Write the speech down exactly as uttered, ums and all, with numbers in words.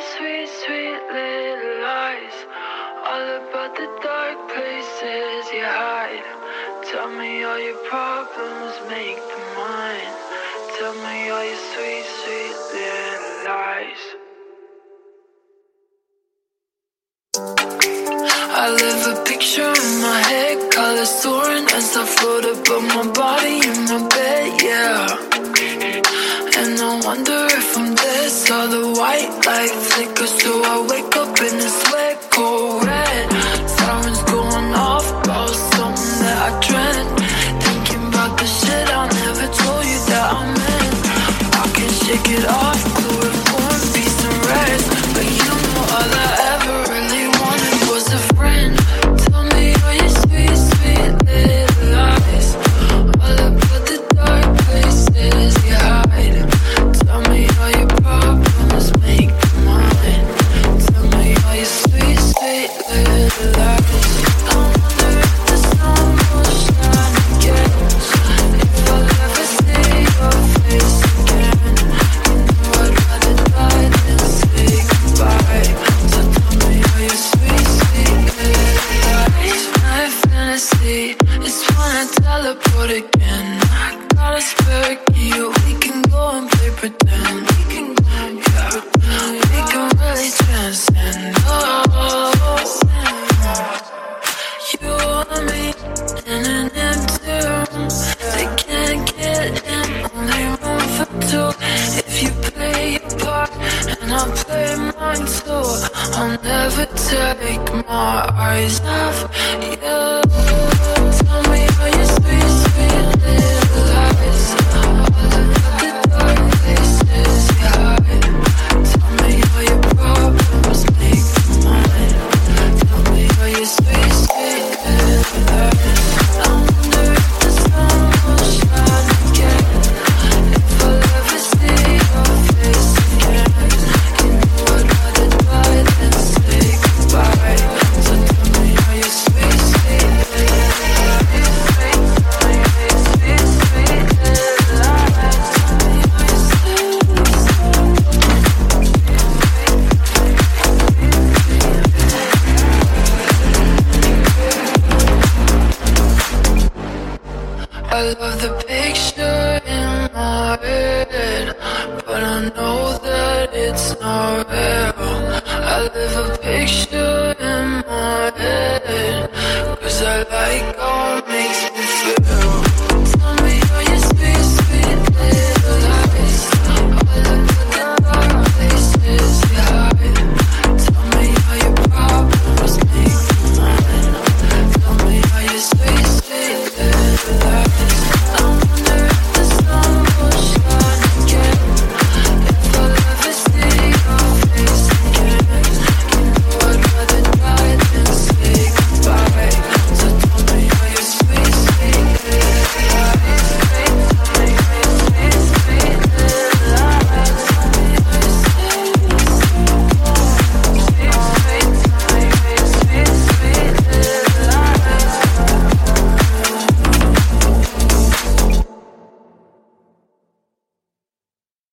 sweet, sweet little lies. All about the dark places you hide. Tell me all your problems, make them mine. Tell me all your sweet, sweet little lies. I live a picture in my head, colors soaring as I float above my body in my bed, yeah. And I wonder if I'm dead, saw the white light flicker, so I wake up in a sweat cold red. Sirens going off about something that I dread. Thinking about the shit I never told you that I meant. I can shake it off, chloroform, peace and rest. But you know all I ever really wanted was a friend. Tell me all your sweet, sweet little lies. All about the dark places you hide. Tell me all your problems, make them mine. Tell me all your sweet, sweet little lies. I wonder if the sun will shine again. If I'll ever see your face again. You know I'd rather die than say goodbye. So tell me all your sweet, sweet little lies. My fantasy is wanna teleport again. I got a spare key, we can go and play pretend. We can go and play pretend. We can really transcend. Oh, you and me in an empty room. They can't get in, only room for two. If you play your part and I play mine too, I'll never take my eyes off you. Tell me all your sweet, sweet little lies. All about the dark places you hide. Tell me all your problems, make them mine. Tell me all your sweet, sweet little lies. I wonder if the sun will shine again. If I'll ever see your face again. You know I'd rather die than say goodbye. So tell me all your sweet, sweet little lies. Tell me all your sweet, sweet little lies. Tell me all your sweet, I love the picture in my head, but I know that it's not real. I live